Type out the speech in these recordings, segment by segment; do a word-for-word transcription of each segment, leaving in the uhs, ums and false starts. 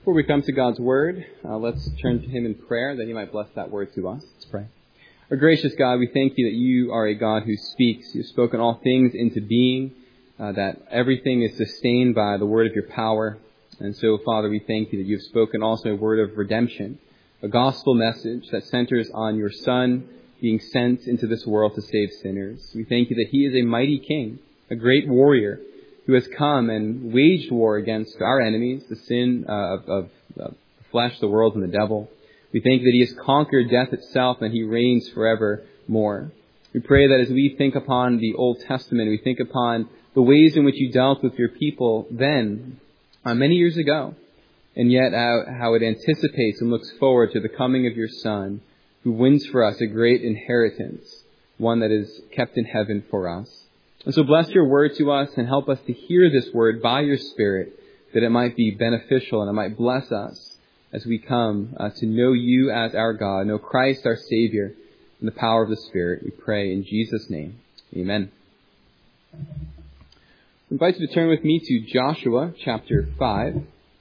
Before we come to God's Word, uh, let's turn to Him in prayer that He might bless that Word to us. Let's pray. Our gracious God, we thank You that You are a God who speaks. You've spoken all things into being, uh, that everything is sustained by the word of Your power. And so, Father, we thank You that You've spoken also a word of redemption, a gospel message that centers on Your Son being sent into this world to save sinners. We thank You that He is a mighty King, a great warrior, who has come and waged war against our enemies, the sin uh, of, of, of the flesh, the world, and the devil. We thank that He has conquered death itself and He reigns forevermore. We pray that as we think upon the Old Testament, we think upon the ways in which You dealt with Your people then, uh, many years ago, and yet how, how it anticipates and looks forward to the coming of Your Son, who wins for us a great inheritance, one that is kept in heaven for us. And so bless Your word to us and help us to hear this word by Your Spirit, that it might be beneficial and it might bless us as we come uh, to know You as our God, know Christ our Savior, in the power of the Spirit. We pray in Jesus' name. Amen. I invite you to turn with me to Joshua chapter five.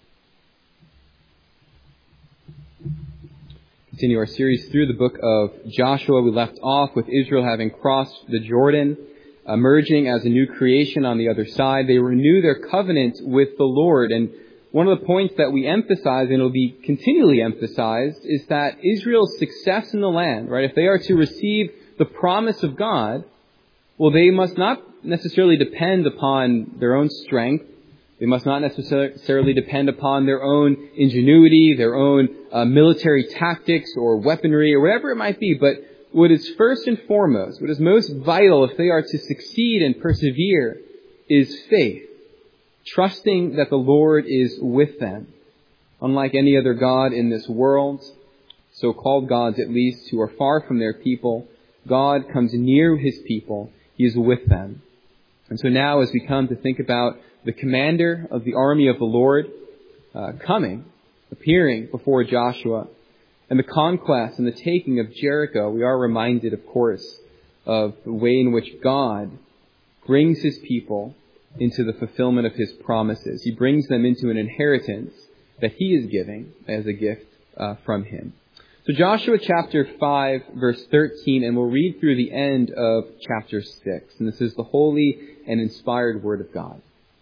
Continue our series through the book of Joshua. We left off with Israel having crossed the Jordan, emerging as a new creation on the other side. They renew their covenant with the Lord. And one of the points that we emphasize, and it'll be continually emphasized, is that Israel's success in the land, right? If they are to receive the promise of God, well, they must not necessarily depend upon their own strength. They must not necessarily depend upon their own ingenuity, their own uh, military tactics or weaponry or whatever it might be, but what is first and foremost, what is most vital if they are to succeed and persevere, is faith. Trusting that the Lord is with them. Unlike any other god in this world, so-called gods at least, who are far from their people, God comes near His people. He is with them. And so now as we come to think about the commander of the army of the Lord uh, coming, appearing before Joshua, and the conquest and the taking of Jericho, we are reminded, of course, of the way in which God brings His people into the fulfillment of His promises. He brings them into an inheritance that He is giving as a gift uh, from Him. So Joshua chapter five, verse thirteen, and we'll read through the end of chapter six. And this is the holy and inspired Word of God.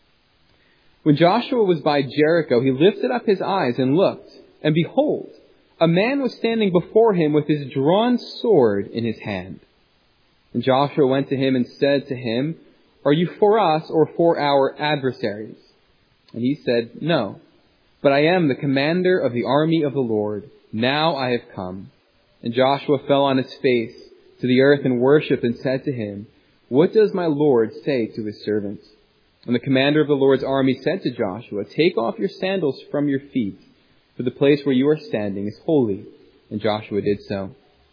When Joshua was by Jericho, he lifted up his eyes and looked, and behold, a man was standing before him with his drawn sword in his hand. And Joshua went to him and said to him, "Are you for us or for our adversaries?" And he said, "No, but I am the commander of the army of the Lord. Now I have come." And Joshua fell on his face to the earth and worshipped and said to him, "What does my Lord say to his servants?" And the commander of the Lord's army said to Joshua, "Take off your sandals from your feet, for the place where you are standing is holy." And Joshua did so.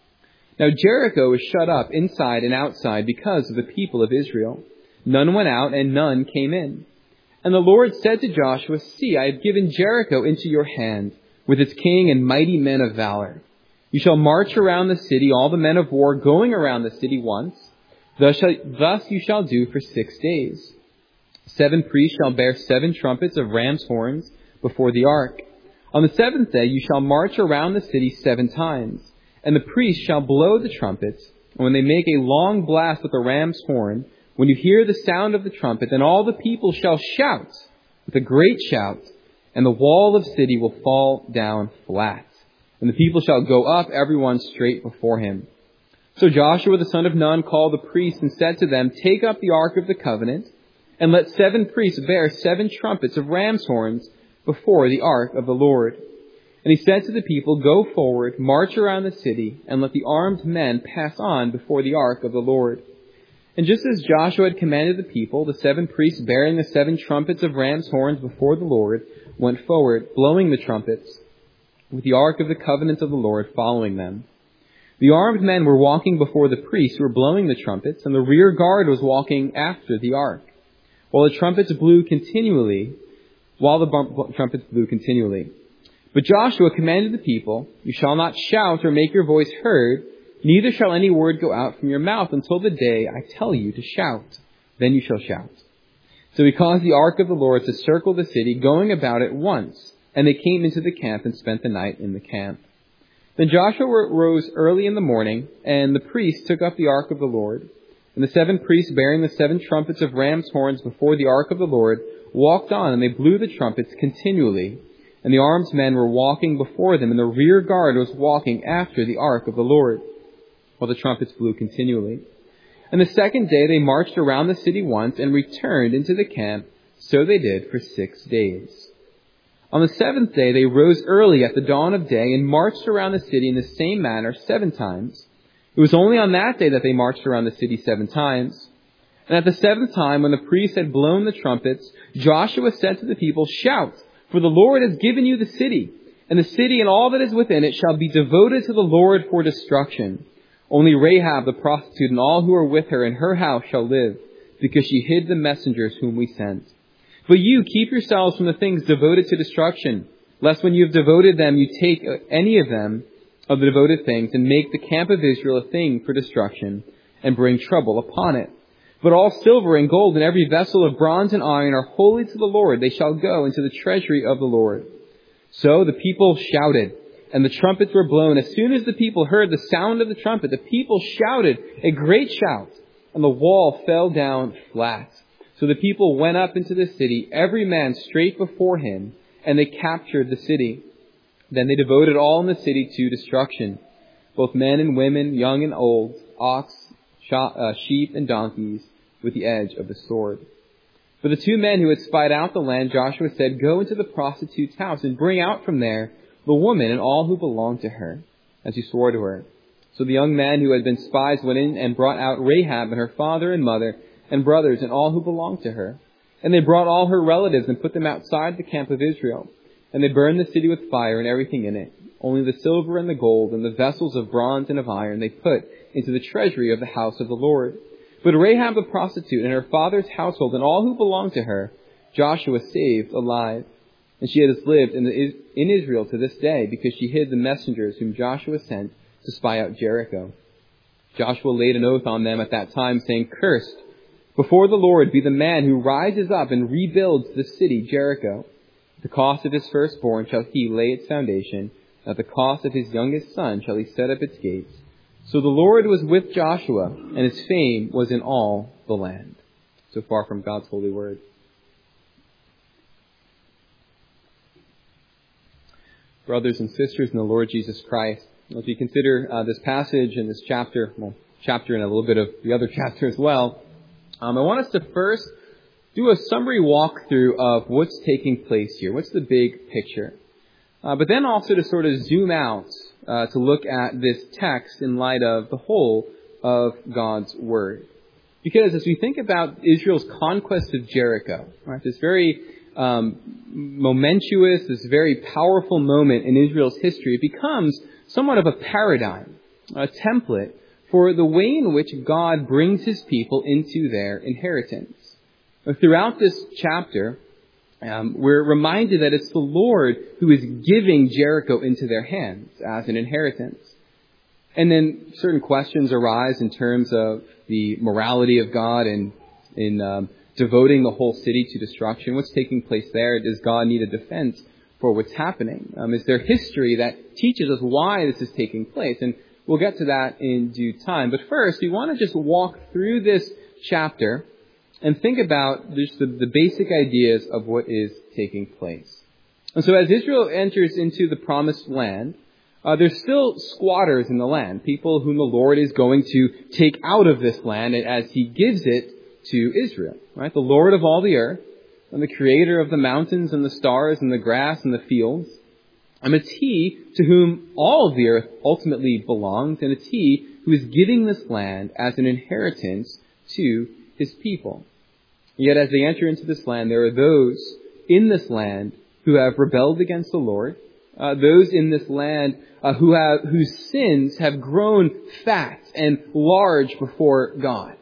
Now Jericho was shut up inside and outside because of the people of Israel. None went out and none came in. And the Lord said to Joshua, "See, I have given Jericho into your hand, with its king and mighty men of valor. You shall march around the city, all the men of war going around the city once. Thus, shall, thus you shall do for six days. Seven priests shall bear seven trumpets of ram's horns before the ark. On the seventh day you shall march around the city seven times, and the priests shall blow the trumpets. And when they make a long blast with the ram's horn, when you hear the sound of the trumpet, then all the people shall shout with a great shout, and the wall of the city will fall down flat. And the people shall go up, everyone straight before him." So Joshua the son of Nun called the priests and said to them, "Take up the ark of the covenant, and let seven priests bear seven trumpets of ram's horns before the ark of the Lord." And he said to the people, "Go forward, march around the city, and let the armed men pass on before the ark of the Lord." And just as Joshua had commanded the people, the seven priests bearing the seven trumpets of ram's horns before the Lord went forward, blowing the trumpets, with the ark of the covenant of the Lord following them. The armed men were walking before the priests who were blowing the trumpets, and the rear guard was walking after the ark, while the trumpets blew continually, while the bump, trumpets blew continually. But Joshua commanded the people, "You shall not shout or make your voice heard, neither shall any word go out from your mouth until the day I tell you to shout. Then you shall shout." So he caused the ark of the Lord to circle the city, going about it once, And they came into the camp and spent the night in the camp. Then Joshua rose early in the morning, and the priests took up the ark of the Lord. And the seven priests bearing the seven trumpets of ram's horns before the ark of the Lord walked on, and they blew the trumpets continually. And the armed men were walking before them, and the rear guard was walking after the ark of the Lord, while the trumpets blew continually. And the second day they marched around the city once and returned into the camp. So they did for six days. On the seventh day they rose early at the dawn of day and marched around the city in the same manner seven times. It was only on that day that they marched around the city seven times. And at the seventh time, when the priests had blown the trumpets, Joshua said to the people, "Shout, for the Lord has given you the city, and the city and all that is within it shall be devoted to the Lord for destruction. Only Rahab the prostitute and all who are with her in her house shall live, because she hid the messengers whom we sent. But you keep yourselves from the things devoted to destruction, lest when you have devoted them, you take any of them, of the devoted things, and make the camp of Israel a thing for destruction, and bring trouble upon it. But all silver and gold and every vessel of bronze and iron are holy to the Lord. They shall go into the treasury of the Lord." So the people shouted, and the trumpets were blown. As soon as the people heard the sound of the trumpet, the people shouted a great shout, and the wall fell down flat. So the people went up into the city, every man straight before him, and they captured the city. Then they devoted all in the city to destruction, both men and women, young and old, ox, sheep, and donkeys, with the edge of the sword. For the two men who had spied out the land, Joshua said, "Go into the prostitute's house and bring out from there the woman and all who belong to her," as he swore to her. So the young men who had been spies went in and brought out Rahab and her father and mother and brothers and all who belonged to her. And they brought all her relatives and put them outside the camp of Israel. And they burned the city with fire and everything in it. Only the silver and the gold and the vessels of bronze and of iron they put into the treasury of the house of the Lord. But Rahab the prostitute and her father's household and all who belonged to her, Joshua saved alive. And she has lived in, the, in Israel to this day, because she hid the messengers whom Joshua sent to spy out Jericho. Joshua laid an oath on them at that time, saying, "Cursed before the Lord be the man who rises up and rebuilds the city Jericho. At the cost of his firstborn shall he lay its foundation. At the cost of his youngest son shall he set up its gates." So the Lord was with Joshua, and his fame was in all the land. So far from God's holy word. Brothers and sisters in the Lord Jesus Christ, as we consider uh, this passage and this chapter, well, chapter and a little bit of the other chapter as well, um, I want us to first do a summary walkthrough of what's taking place here. What's the big picture? Uh, but then also to sort of zoom out uh, to look at this text in light of the whole of God's Word. Because as we think about Israel's conquest of Jericho, right, this very um, momentous, this very powerful moment in Israel's history, it becomes somewhat of a paradigm, a template for the way in which God brings His people into their inheritance. Throughout this chapter, Um, we're reminded that it's the Lord who is giving Jericho into their hands as an inheritance. And then certain questions arise in terms of the morality of God and in um, devoting the whole city to destruction. What's taking place there? Does God need a defense for what's happening? Um, is there history that teaches us why this is taking place? And we'll get to that in due time. But first, we want to just walk through this chapter and think about just the, the basic ideas of what is taking place. And so as Israel enters into the promised land, uh, there's still squatters in the land, people whom the Lord is going to take out of this land as He gives it to Israel. Right? The Lord of all the earth, and the Creator of the mountains and the stars and the grass and the fields. And it's He to whom all of the earth ultimately belongs, and it's He who is giving this land as an inheritance to His people. Yet as they enter into this land, there are those in this land who have rebelled against the Lord, uh, those in this land uh, who have whose sins have grown fat and large before God,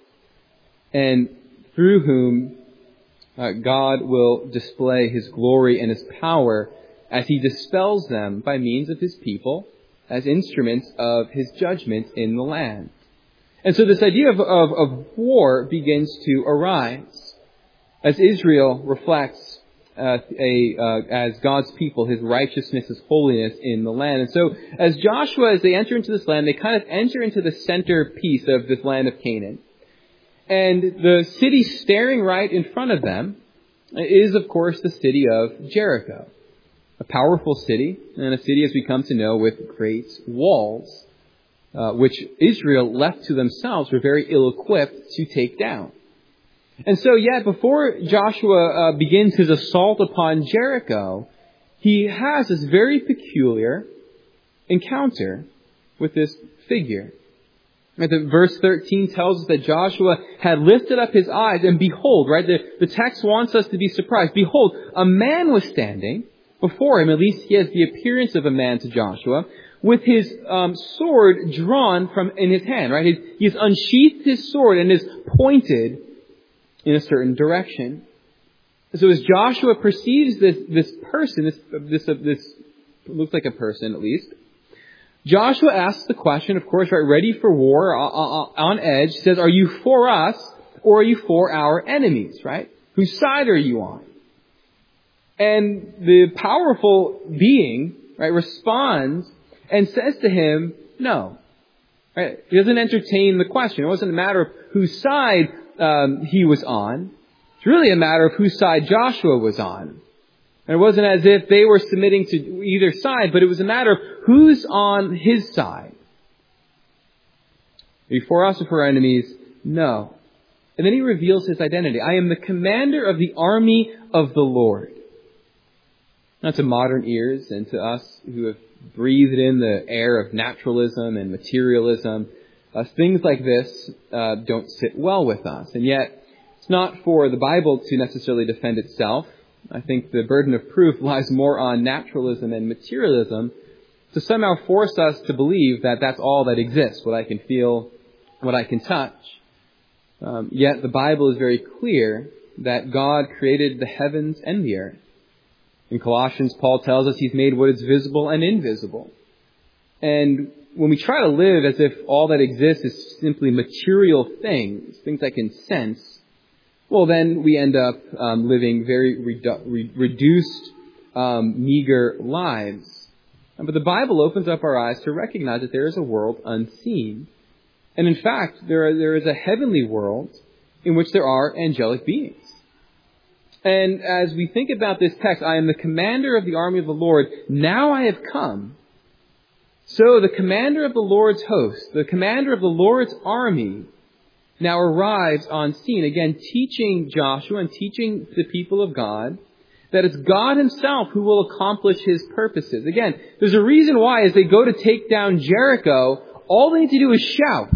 and through whom uh, God will display His glory and His power as He dispels them by means of His people as instruments of His judgment in the land. And so this idea of, of, of war begins to arise as Israel reflects uh, a uh, as God's people, His righteousness, His holiness in the land. And so, as Joshua, as they enter into this land, they kind of enter into the centerpiece of this land of Canaan. And the city staring right in front of them is, of course, the city of Jericho. A powerful city, and a city, as we come to know, with great walls, uh, which Israel, left to themselves, were very ill-equipped to take down. And so, yet, before Joshua uh, begins his assault upon Jericho, he has this very peculiar encounter with this figure. Right, the verse thirteen tells us that Joshua had lifted up his eyes, and behold, right, the, the text wants us to be surprised. Behold, a man was standing before him, at least he has the appearance of a man to Joshua, with his um, sword drawn from in his hand, right? He, he has unsheathed his sword and is pointed in a certain direction. So as Joshua perceives this this person, this this uh, this looks like a person at least, Joshua asks the question, of course, right, ready for war, on edge, says, "Are you for us or are you for our enemies?" Right? Whose side are you on? And the powerful being, right, responds and says to him, "No." Right? He doesn't entertain the question. It wasn't a matter of whose side um, he was on. It's really a matter of whose side Joshua was on. And it wasn't as if they were submitting to either side, but it was a matter of who's on his side. Are you for us or for our enemies? No. And then he reveals his identity. "I am the commander of the army of the Lord." Now, to modern ears and to us who have breathed in the air of naturalism and materialism, uh, things like this uh, don't sit well with us. And yet, it's not for the Bible to necessarily defend itself. I think the burden of proof lies more on naturalism and materialism to somehow force us to believe that that's all that exists, what I can feel, what I can touch. Um, yet the Bible is very clear that God created the heavens and the earth. In Colossians, Paul tells us He's made what is visible and invisible. And when we try to live as if all that exists is simply material things, things I can sense, well, then we end up um, living very redu- re- reduced, um, meager lives. But the Bible opens up our eyes to recognize that there is a world unseen. And in fact, there are, there is a heavenly world in which there are angelic beings. And as we think about this text, "I am the commander of the army of the Lord. Now I have come." So the commander of the Lord's host, the commander of the Lord's army, now arrives on scene, again teaching Joshua and teaching the people of God that it's God Himself who will accomplish His purposes. Again, there's a reason why as they go to take down Jericho, all they need to do is shout.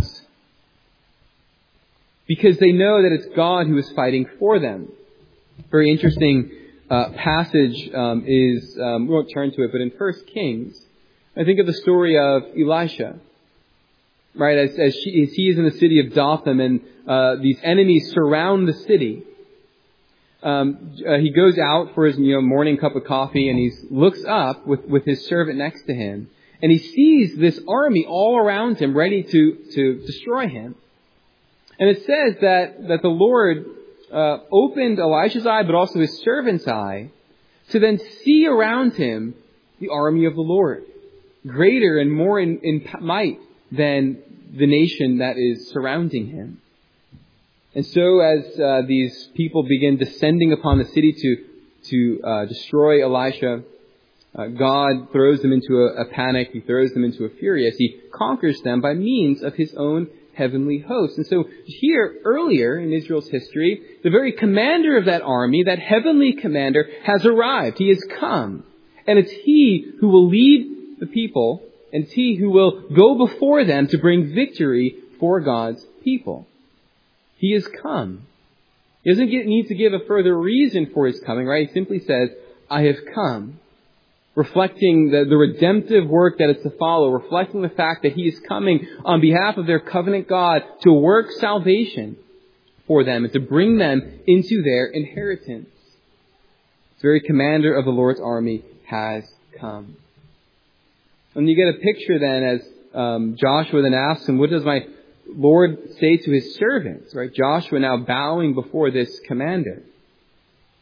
Because they know that it's God who is fighting for them. Very interesting uh, passage um, is, um, we won't turn to it, but in First Kings, I think of the story of Elisha. Right, as, as, she, as he is in the city of Dothan and uh, these enemies surround the city. Um, uh, he goes out for his you know, morning cup of coffee and he looks up with, with his servant next to him. And he sees this army all around him ready to, to destroy him. And it says that, that the Lord uh, opened Elisha's eye, but also his servant's eye, to then see around him the army of the Lord, greater and more in, in might than the nation that is surrounding him. And so as uh, these people begin descending upon the city to to uh, destroy Elisha, uh, God throws them into a, a panic. He throws them into a fury as He conquers them by means of His own heavenly host. And so here, earlier in Israel's history, the very commander of that army, that heavenly commander, has arrived. He has come. And it's He who will lead the people, and it's He who will go before them to bring victory for God's people. He has come. He doesn't get, need to give a further reason for His coming, right? He simply says, "I have come." Reflecting the, the redemptive work that is to follow, reflecting the fact that He is coming on behalf of their covenant God to work salvation for them and to bring them into their inheritance. The very commander of the Lord's army has come. And you get a picture then as um, Joshua then asks him, "What does my Lord say to His servants?" Right? Joshua now bowing before this commander.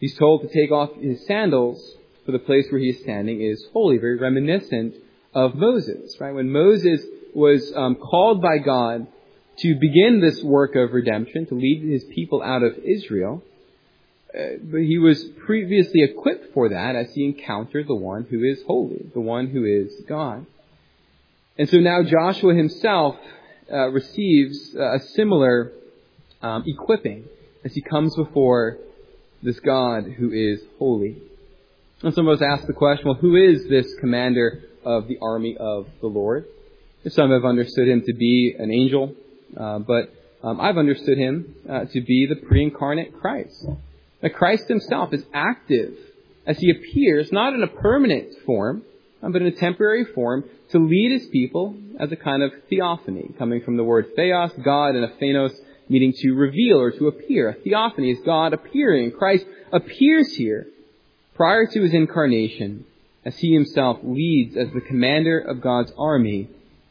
He's told to take off his sandals, for the place where he is standing is holy, very reminiscent of Moses, right? When Moses was um, called by God to begin this work of redemption, to lead his people out of Israel, uh, but he was previously equipped for that as he encountered the one who is holy, the one who is God. And so now Joshua himself uh, receives a similar um, equipping as he comes before this God who is holy. And some of us ask the question, well, who is this commander of the army of the Lord? Some have understood him to be an angel, uh, but um, I've understood him uh, to be the pre-incarnate Christ. That Christ himself is active as he appears, not in a permanent form, uh, but in a temporary form, to lead his people as a kind of theophany, coming from the word theos, God, and a phanos, meaning to reveal or to appear. A theophany is God appearing. Christ appears here prior to his incarnation, as he himself leads as the commander of God's army,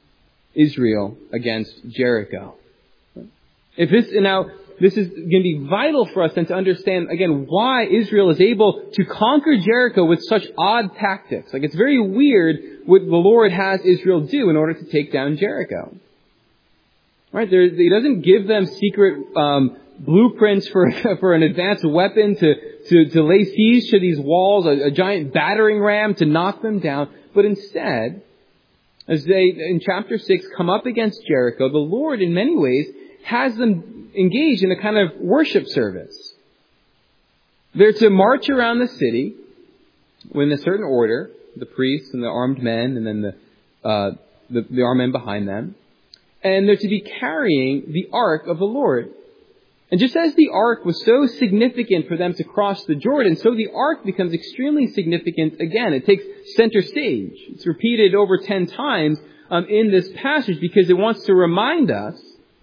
Israel against Jericho. If this, now, this is going to be vital for us then to understand, again, why Israel is able to conquer Jericho with such odd tactics. Like, it's very weird what the Lord has Israel do in order to take down Jericho. Right? There, he doesn't give them secret um, blueprints for for an advanced weapon to, to, to lay siege to these walls, a, a giant battering ram to knock them down. But instead, as they, in chapter six, come up against Jericho, the Lord, in many ways, has them engaged in a kind of worship service. They're to march around the city in a certain order, the priests and the armed men, and then the, uh, the, the armed men behind them. And they're to be carrying the ark of the Lord. And just as the ark was so significant for them to cross the Jordan, so the ark becomes extremely significant again. It takes center stage. It's repeated over ten times um, in this passage because it wants to remind us,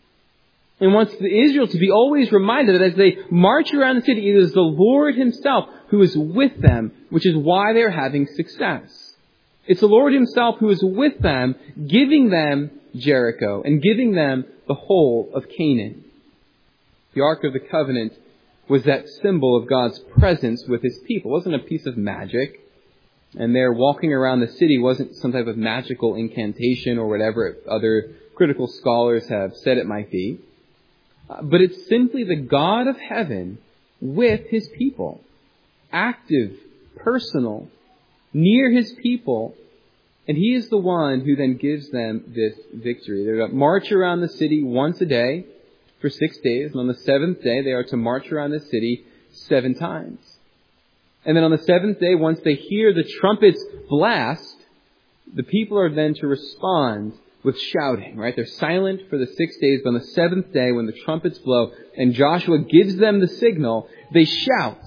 and wants Israel to be always reminded that as they march around the city, it is the Lord himself who is with them, which is why they're having success. It's the Lord himself who is with them, giving them Jericho and giving them the whole of Canaan. The Ark of the Covenant was that symbol of God's presence with his people. It wasn't a piece of magic. And their walking around the city wasn't some type of magical incantation or whatever other critical scholars have said it might be. But it's simply the God of heaven with his people. Active, personal, near his people. And he is the one who then gives them this victory. They're to march around the city once a day for six days. And on the seventh day, they are to march around the city seven times. And then on the seventh day, once they hear the trumpets blast, the people are then to respond with shouting, right? They're silent for the six days, but on the seventh day, when the trumpets blow and Joshua gives them the signal, they shout.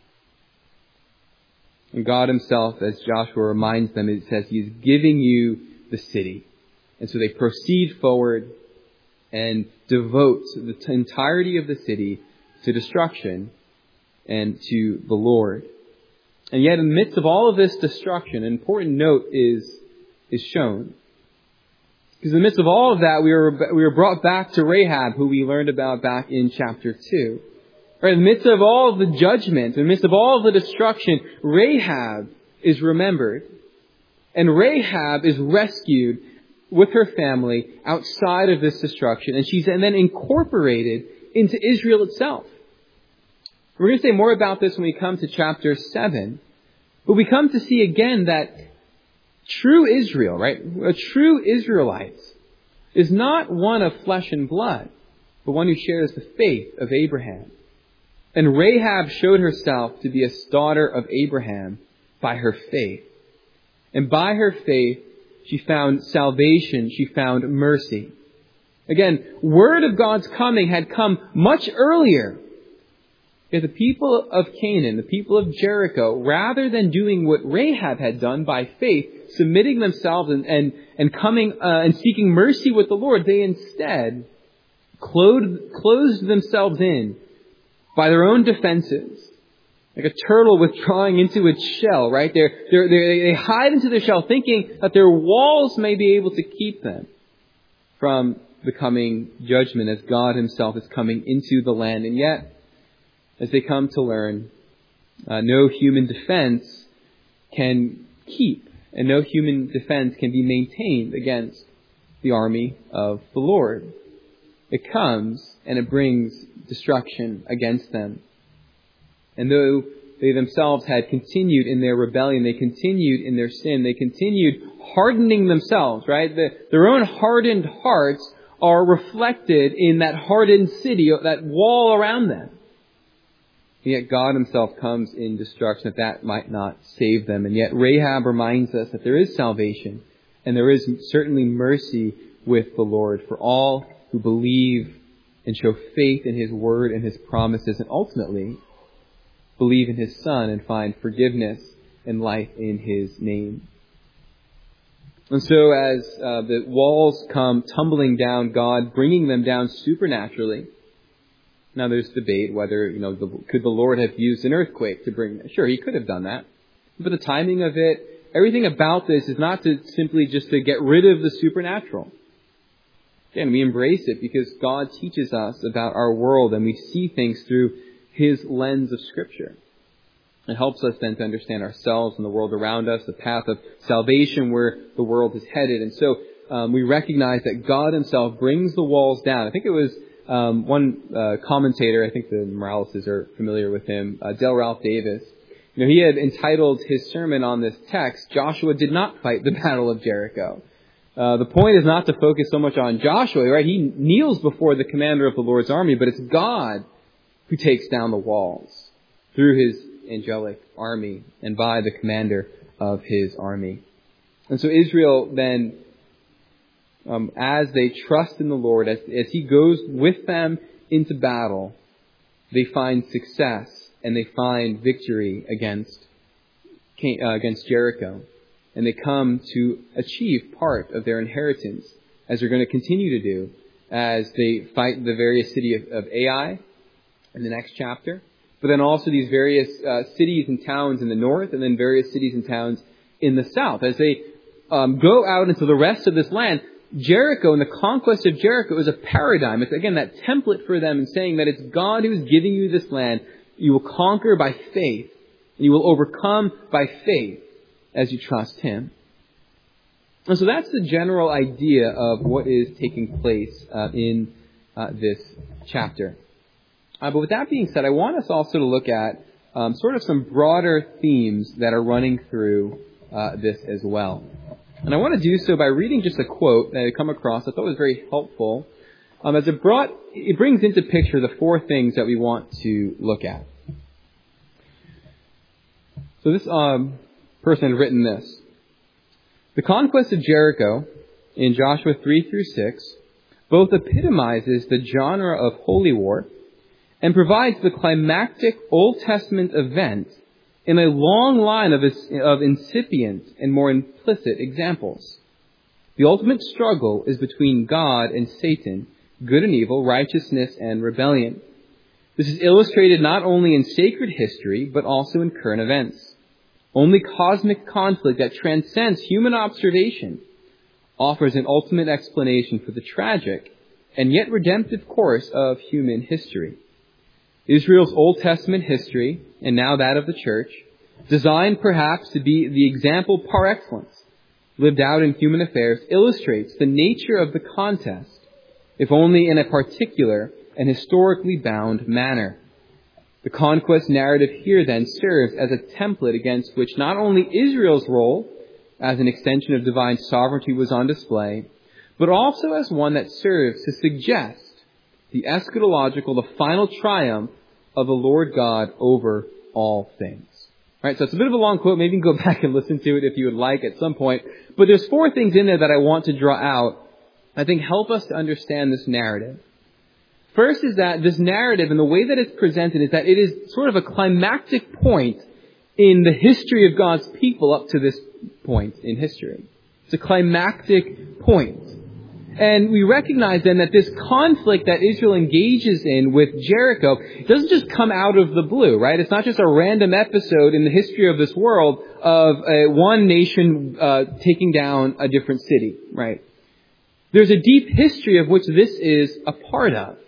And God himself, as Joshua reminds them, it says he is giving you the city. And so they proceed forward and devote the entirety of the city to destruction and to the Lord. And yet in the midst of all of this destruction, an important note is, is shown. Because in the midst of all of that, we were, we were brought back to Rahab, who we learned about back in chapter two. Right, in the midst of all of the judgment, in the midst of all of the destruction, Rahab is remembered. And Rahab is rescued with her family outside of this destruction. And she's and then incorporated into Israel itself. We're going to say more about this when we come to chapter seven. But we come to see again that true Israel, right? A true Israelite is not one of flesh and blood, but one who shares the faith of Abraham. And Rahab showed herself to be a daughter of Abraham by her faith. And by her faith, she found salvation. She found mercy. Again, word of God's coming had come much earlier. Yet the people of Canaan, the people of Jericho, rather than doing what Rahab had done by faith, submitting themselves and, and, and coming uh, and seeking mercy with the Lord, they instead clothed, closed themselves in by their own defenses. Like a turtle withdrawing into its shell, right? They're, they're, they're, they hide into their shell thinking that their walls may be able to keep them from the coming judgment as God himself is coming into the land. And yet, as they come to learn, uh, no human defense can keep, and no human defense can be maintained against the army of the Lord. It comes and it brings destruction against them. And though they themselves had continued in their rebellion, they continued in their sin, they continued hardening themselves, right? The, their own hardened hearts are reflected in that hardened city, that wall around them. And yet God himself comes in destruction that that might not save them. And yet Rahab reminds us that there is salvation and there is certainly mercy with the Lord for all who believe and show faith in his word and his promises, and ultimately believe in his Son and find forgiveness and life in his name. And so as uh, the walls come tumbling down, God bringing them down supernaturally. Now there's debate whether, you know, the, could the Lord have used an earthquake to bring them? Sure, he could have done that. But the timing of it, everything about this is not to simply just to get rid of the supernatural. Again, we embrace it because God teaches us about our world and we see things through his lens of Scripture. It helps us then to understand ourselves and the world around us, the path of salvation where the world is headed. And so um, we recognize that God himself brings the walls down. I think it was um, one uh, commentator, I think the Moraleses are familiar with him, uh, Del Ralph Davis. You know, he had entitled his sermon on this text, Joshua did not fight the Battle of Jericho. Uh, the point is not to focus so much on Joshua, right? He kneels before the commander of the Lord's army, but it's God who takes down the walls through his angelic army and by the commander of his army. And so Israel then, um, as they trust in the Lord, as, as he goes with them into battle, they find success and they find victory against, uh, against Jericho. And they come to achieve part of their inheritance, as they're going to continue to do, as they fight the various city of, of Ai in the next chapter. But then also these various uh, cities and towns in the north, and then various cities and towns in the south. As they um, go out into the rest of this land, Jericho and the conquest of Jericho is a paradigm. It's, again, that template for them in saying that it's God who is giving you this land. You will conquer by faith, and you will overcome by faith as you trust him. And so that's the general idea of what is taking place uh, in uh, this chapter. Uh, but with that being said, I want us also to look at um, sort of some broader themes that are running through uh, this as well. And I want to do so by reading just a quote that I come across I thought was very helpful, um, as it brought it brings into picture the four things that we want to look at. So this um, person had written this: the conquest of Jericho in Joshua three through six both epitomizes the genre of holy war and provides the climactic Old Testament event in a long line of, of incipient and more implicit examples. The ultimate struggle is between God and Satan, good and evil, righteousness and rebellion. This is illustrated not only in sacred history, but also in current events. Only cosmic conflict that transcends human observation offers an ultimate explanation for the tragic and yet redemptive course of human history. Israel's Old Testament history, and now that of the church, designed perhaps to be the example par excellence lived out in human affairs, illustrates the nature of the contest, if only in a particular and historically bound manner. The conquest narrative here then serves as a template against which not only Israel's role as an extension of divine sovereignty was on display, but also as one that serves to suggest the eschatological, the final triumph of the Lord God over all things. All right, so it's a bit of a long quote. Maybe you can go back and listen to it if you would like at some point. But there's four things in there that I want to draw out, I think help us to understand this narrative. First is that this narrative and the way that it's presented is that it is sort of a climactic point in the history of God's people up to this point in history. It's a climactic point. And we recognize then that this conflict that Israel engages in with Jericho doesn't just come out of the blue, right? It's not just a random episode in the history of this world of uh, one nation uh, taking down a different city, right? There's a deep history of which this is a part of.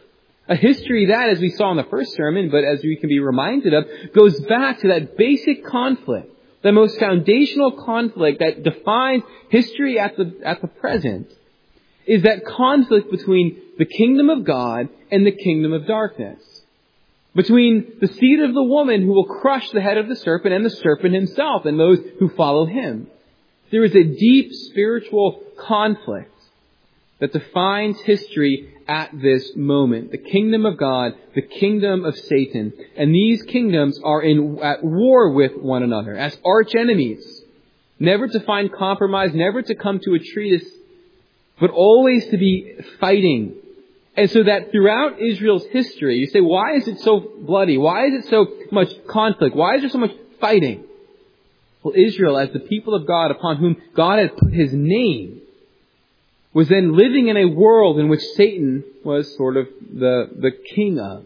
A history that, as we saw in the first sermon, but as we can be reminded of, goes back to that basic conflict, the most foundational conflict that defines history at the, at the present, is that conflict between the kingdom of God and the kingdom of darkness. Between the seed of the woman who will crush the head of the serpent and the serpent himself and those who follow him. There is a deep spiritual conflict that defines history at this moment. The kingdom of God, the kingdom of Satan. And these kingdoms are in at war with one another as arch enemies. Never to find compromise, never to come to a treatise, but always to be fighting. And so that throughout Israel's history, you say, why is it so bloody? Why is it so much conflict? Why is there so much fighting? Well, Israel, as the people of God upon whom God had put his name, was then living in a world in which Satan was sort of the, the king of.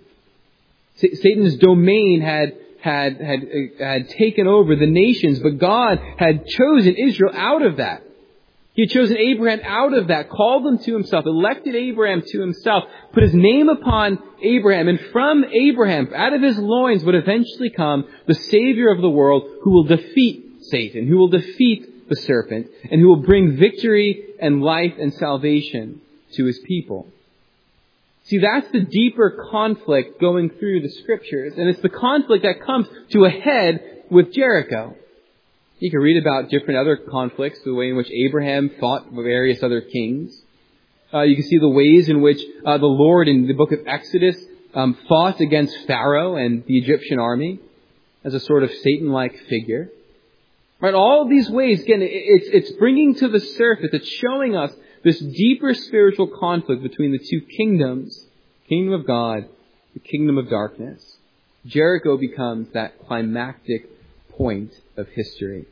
Satan's domain had, had, had, had taken over the nations, but God had chosen Israel out of that. He had chosen Abraham out of that, called him to himself, elected Abraham to himself, put his name upon Abraham, and from Abraham, out of his loins would eventually come the Savior of the world who will defeat Satan, who will defeat the serpent, and who will bring victory and life and salvation to his people. See, that's the deeper conflict going through the Scriptures, and it's the conflict that comes to a head with Jericho. You can read about different other conflicts, the way in which Abraham fought various other kings. Uh, you can see the ways in which uh, the Lord in the book of Exodus um, fought against Pharaoh and the Egyptian army as a sort of Satan-like figure. Right, all of these ways, again, it's, it's bringing to the surface, it's showing us this deeper spiritual conflict between the two kingdoms, kingdom of God, the kingdom of darkness. Jericho becomes that climactic point of history.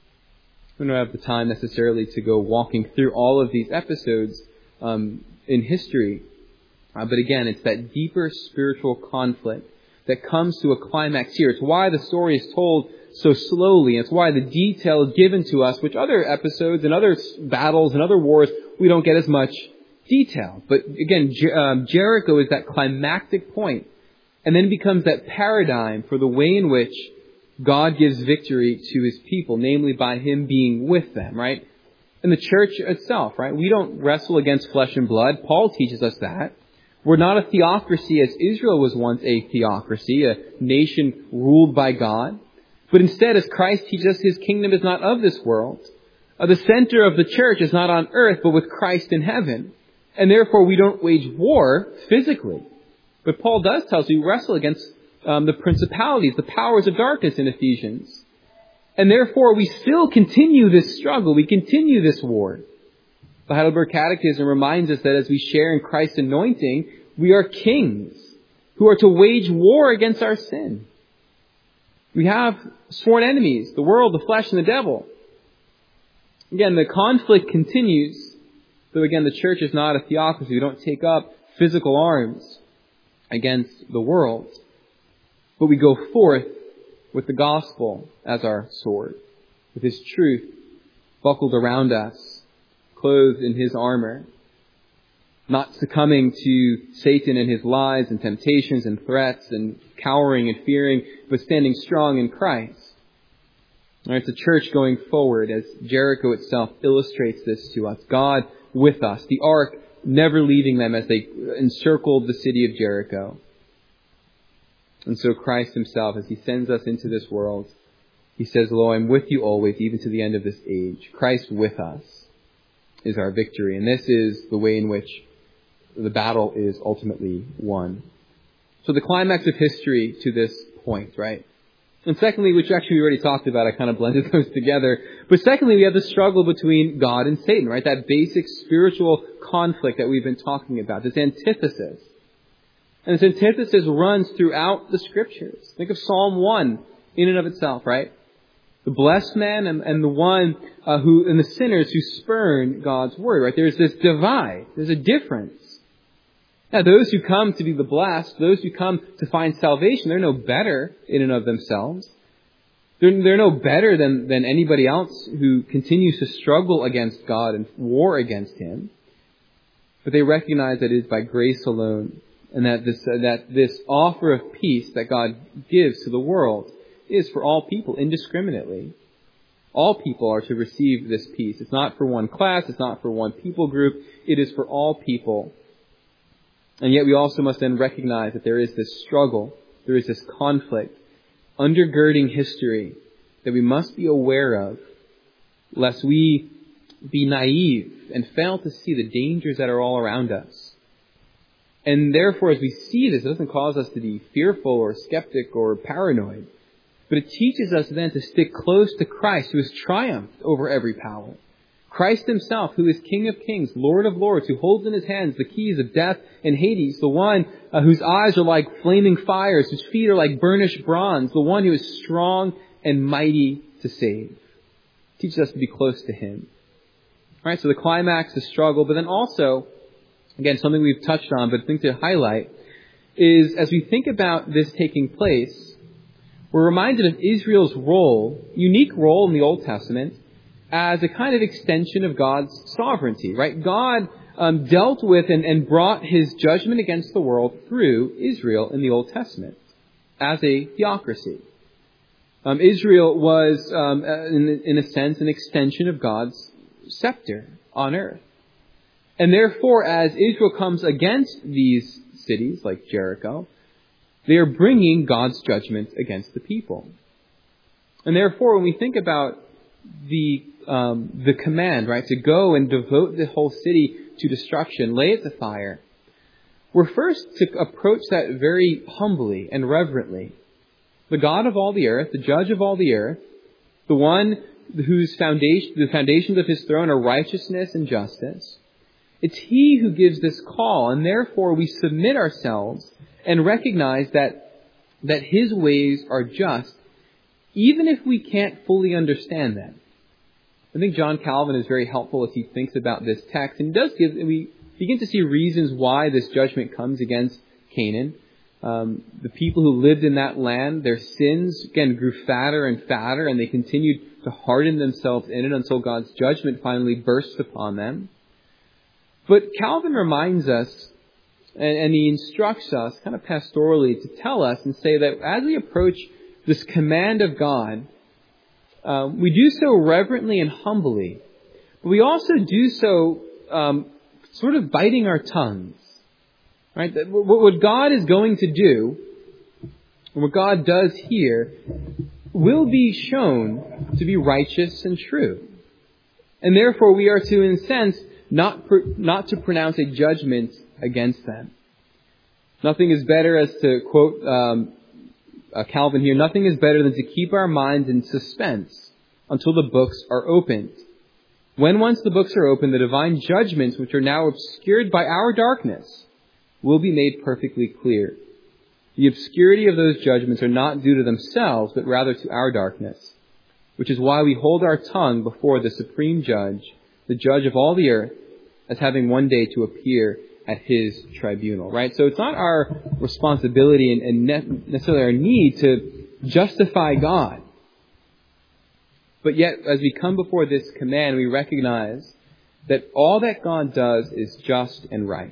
We don't have the time necessarily to go walking through all of these episodes um, in history. Uh, but again, it's that deeper spiritual conflict that comes to a climax here. It's why the story is told so slowly. It's why the detail is given to us, which other episodes and other battles and other wars, we don't get as much detail. But again, Jer- um, Jericho is that climactic point, and then becomes that paradigm for the way in which God gives victory to his people, namely by him being with them, right? And the church itself, right? We don't wrestle against flesh and blood. Paul teaches us that. We're not a theocracy as Israel was once a theocracy, a nation ruled by God. But instead, as Christ teaches us, his kingdom is not of this world. Uh, the center of the church is not on earth, but with Christ in heaven. And therefore, we don't wage war physically. But Paul does tell us we wrestle against um, the principalities, the powers of darkness in Ephesians. And therefore, we still continue this struggle. We continue this war. The Heidelberg Catechism reminds us that as we share in Christ's anointing, we are kings who are to wage war against our sin. We have sworn enemies, the world, the flesh, and the devil. Again, the conflict continues. Though again, the church is not a theocracy. We don't take up physical arms against the world. But we go forth with the gospel as our sword, with his truth buckled around us, clothed in his armor, not succumbing to Satan and his lies and temptations and threats and cowering and fearing, but standing strong in Christ. All right, it's a church going forward as Jericho itself illustrates this to us. God with us, the ark never leaving them as they encircled the city of Jericho. And so Christ himself, as he sends us into this world, he says, "Lo, I'm with you always, even to the end of this age." Christ with us is our victory. And this is the way in which the battle is ultimately won. So the climax of history to this point, right? And secondly, which actually we already talked about, I kind of blended those together. But secondly, we have the struggle between God and Satan, right? That basic spiritual conflict that we've been talking about, this antithesis. And this antithesis runs throughout the Scriptures. Think of Psalm one in and of itself, right? The blessed man and, and the one uh, who, and the sinners who spurn God's word, right? There's this divide. There's a difference. Now, those who come to be the blessed, those who come to find salvation, they're no better in and of themselves. They're, they're no better than, than anybody else who continues to struggle against God and war against him. But they recognize that it is by grace alone, And that this, uh, that this offer of peace that God gives to the world is for all people indiscriminately. All people are to receive this peace. It's not for one class. It's not for one people group. It is for all people. And yet we also must then recognize that there is this struggle. There is this conflict undergirding history that we must be aware of, lest we be naive and fail to see the dangers that are all around us. And therefore, as we see this, it doesn't cause us to be fearful or skeptic or paranoid. But it teaches us then to stick close to Christ, who has triumphed over every power. Christ himself, who is King of kings, Lord of lords, who holds in his hands the keys of death and Hades, the one uh, whose eyes are like flaming fires, whose feet are like burnished bronze, the one who is strong and mighty to save. It teaches us to be close to him. All right, so the climax, the struggle, but then also, again, something we've touched on, but I think to highlight, is as we think about this taking place, we're reminded of Israel's role, unique role in the Old Testament, as a kind of extension of God's sovereignty, right? God um, dealt with and, and brought his judgment against the world through Israel in the Old Testament as a theocracy. Um, Israel was, um, in, in a sense, an extension of God's scepter on earth. And therefore, as Israel comes against these cities like Jericho, they are bringing God's judgment against the people. And therefore, when we think about the um, the command, right, to go and devote the whole city to destruction, lay it to fire, we're first to approach that very humbly and reverently. The God of all the earth, the judge of all the earth, the one whose foundation, the foundations of his throne are righteousness and justice, it's he who gives this call, and therefore we submit ourselves and recognize that that his ways are just, even if we can't fully understand them. I think John Calvin is very helpful as he thinks about this text, and he does give, and we begin to see reasons why this judgment comes against Canaan. Um, the people who lived in that land, their sins, again, grew fatter and fatter, and they continued to harden themselves in it until God's judgment finally burst upon them. But Calvin reminds us, and, and he instructs us kind of pastorally to tell us and say that as we approach this command of God, um, we do so reverently and humbly, but we also do so um, sort of biting our tongues. Right? That what God is going to do, what God does here, will be shown to be righteous and true. And therefore we are to, in a sense, not, pr- not to pronounce a judgment against them. Nothing is better, as to quote um, uh, Calvin here, nothing is better than to keep our minds in suspense until the books are opened. When once the books are opened, the divine judgments, which are now obscured by our darkness, will be made perfectly clear. The obscurity of those judgments are not due to themselves, but rather to our darkness, which is why we hold our tongue before the supreme judge, the judge of all the earth, as having one day to appear at his tribunal. Right? So it's not our responsibility and necessarily our need to justify God. But yet, as we come before this command, we recognize that all that God does is just and right.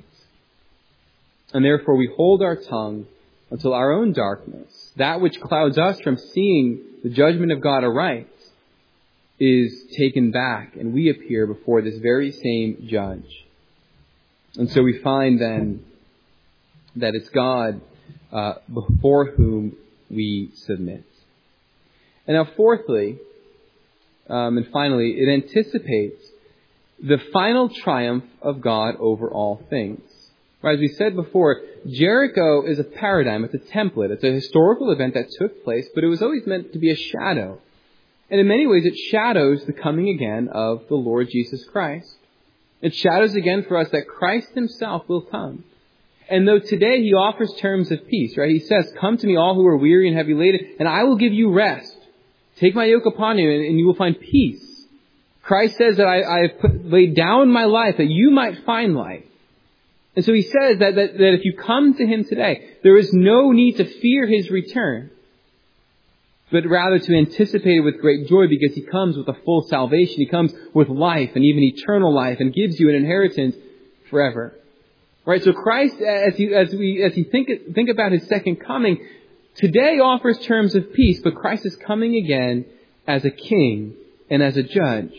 And therefore we hold our tongue until our own darkness, that which clouds us from seeing the judgment of God aright, is taken back, and we appear before this very same judge. And so we find then that it's God uh, before whom we submit. And now fourthly, um, and finally, it anticipates the final triumph of God over all things. Right, as we said before, Jericho is a paradigm, it's a template, it's a historical event that took place, but it was always meant to be a shadow. And in many ways it shadows the coming again of the Lord Jesus Christ. It shadows again for us that Christ himself will come. And though today he offers terms of peace, right? He says, "Come to me all who are weary and heavy laden, and I will give you rest. Take my yoke upon you, and, and you will find peace." Christ says that I, I have put, laid down my life that you might find life. And so he says that, that, that if you come to him today, there is no need to fear his return, but rather to anticipate it with great joy, because he comes with a full salvation. He comes with life and even eternal life, and gives you an inheritance forever. Right? So Christ, as you, as we, as you think, think about his second coming, today offers terms of peace, but Christ is coming again as a king and as a judge.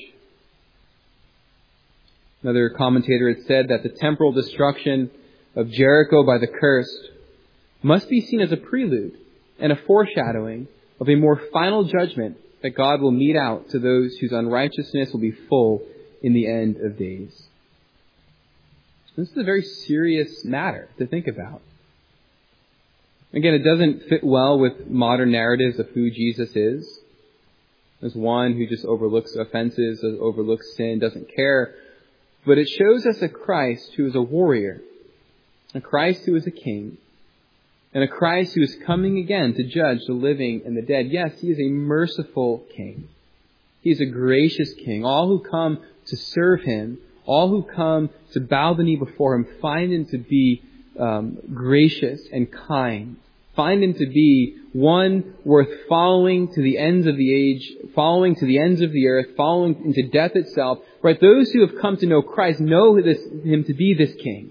Another commentator had said that the temporal destruction of Jericho by the cursed must be seen as a prelude and a foreshadowing of a more final judgment that God will mete out to those whose unrighteousness will be full in the end of days. This is a very serious matter to think about. Again, it doesn't fit well with modern narratives of who Jesus is. As one who just overlooks offenses, overlooks sin, doesn't care. But it shows us a Christ who is a warrior, a Christ who is a king, and a Christ who is coming again to judge the living and the dead. Yes, he is a merciful king. He is a gracious king. All who come to serve him, all who come to bow the knee before him, find him to be um, gracious and kind. Find him to be one worth following to the ends of the age, following to the ends of the earth, following into death itself. Right? Those who have come to know Christ know this, him to be this king.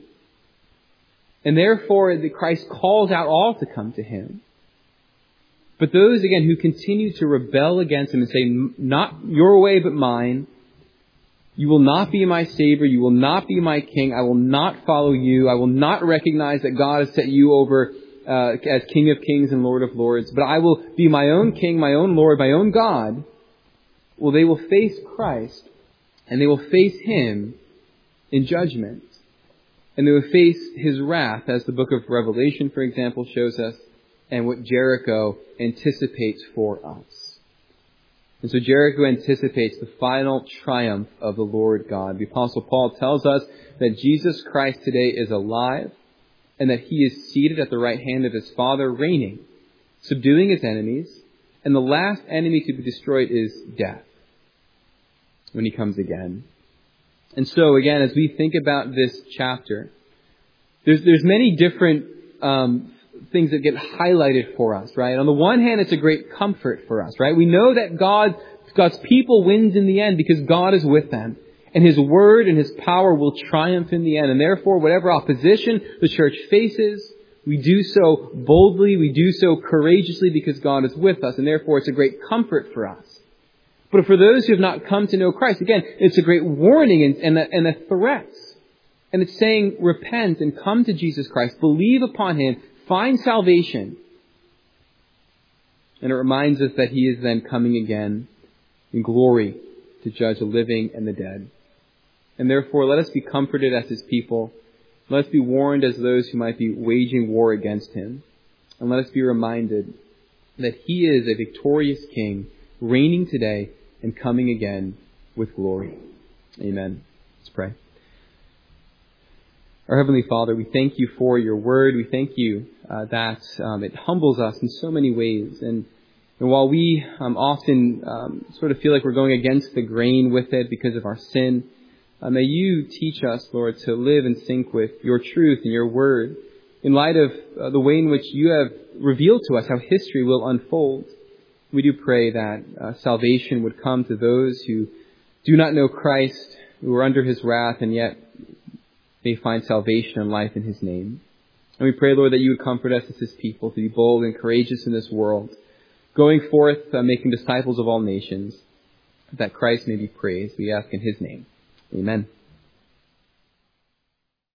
And therefore, the Christ calls out all to come to him. But those, again, who continue to rebel against him and say, not your way but mine, you will not be my Savior, you will not be my king, I will not follow you, I will not recognize that God has set you over uh, as King of Kings and Lord of Lords, but I will be my own king, my own Lord, my own God. Well, they will face Christ, and they will face him in judgment. And they will face his wrath, as the book of Revelation, for example, shows us, and what Jericho anticipates for us. And so Jericho anticipates the final triumph of the Lord God. The Apostle Paul tells us that Jesus Christ today is alive, and that he is seated at the right hand of his Father, reigning, subduing his enemies, and the last enemy to be destroyed is death, when he comes again. And so, again, as we think about this chapter, there's there's many different um, things that get highlighted for us, right? On the one hand, it's a great comfort for us, right? We know that God, God's people wins in the end because God is with them. And his word and his power will triumph in the end. And therefore, whatever opposition the church faces, we do so boldly, we do so courageously because God is with us. And therefore, it's a great comfort for us. But for those who have not come to know Christ, again, it's a great warning and, and, a, and a threat. And it's saying, repent and come to Jesus Christ. Believe upon him. Find salvation. And it reminds us that he is then coming again in glory to judge the living and the dead. And therefore, let us be comforted as his people. Let us be warned as those who might be waging war against him. And let us be reminded that he is a victorious king, reigning today and coming again with glory. Amen. Let's pray. Our Heavenly Father, we thank you for your word. We thank you uh, that um, it humbles us in so many ways. And, and while we um, often um, sort of feel like we're going against the grain with it because of our sin, uh, may you teach us, Lord, to live in sync with your truth and your word in light of uh, the way in which you have revealed to us how history will unfold. We do pray that uh, salvation would come to those who do not know Christ, who are under his wrath, and yet may find salvation and life in his name. And we pray, Lord, that you would comfort us as his people to be bold and courageous in this world, going forth, uh, making disciples of all nations, that Christ may be praised. We ask in his name. Amen.